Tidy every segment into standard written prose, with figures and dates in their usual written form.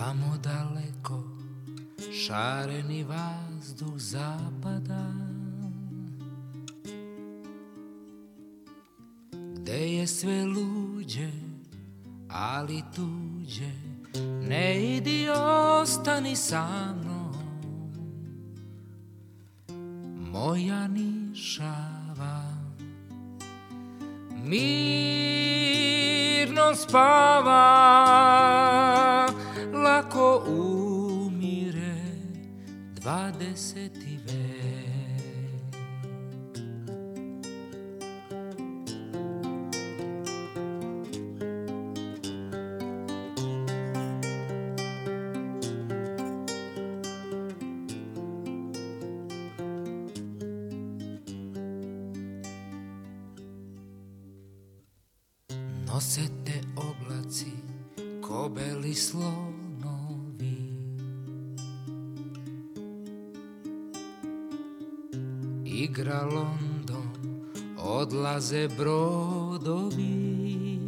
Tamo daleko šareni vazduh zapada, gde je sve luđe, ali tuđe. Ne idi, ostani sa mnom, moja nišava. Mirno spava, lako umire 20. vek. Nose te oblaci ko beli slonovi, igra London, odlaze brodovi.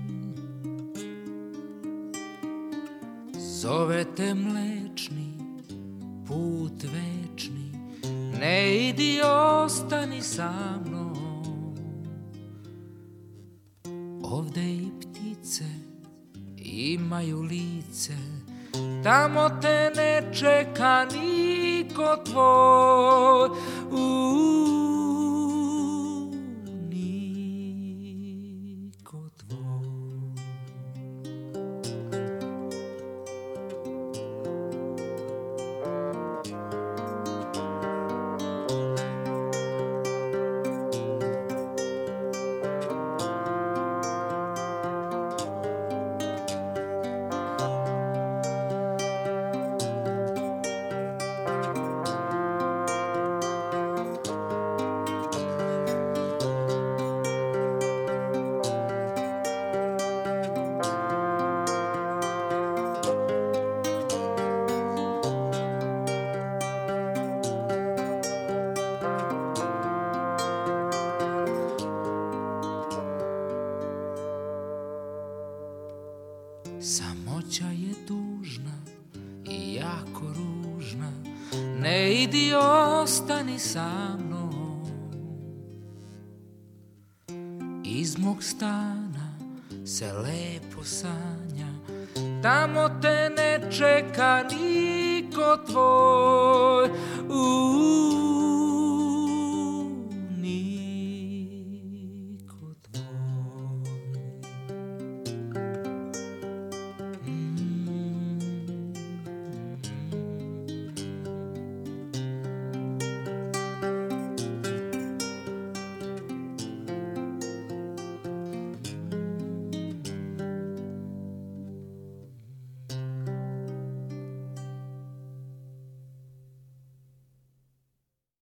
Zove te mlečni put večni, ne idi, ostani sa mnom. Ovde i ptice imaju lice, tamo te ne čeka niko tvoj, niko tvoj. Samoća je tužna i jako ružna, ne idi, ostani sa mnom. Iz mog stana se lepo sanja, tamo te ne čeka niko tvoj,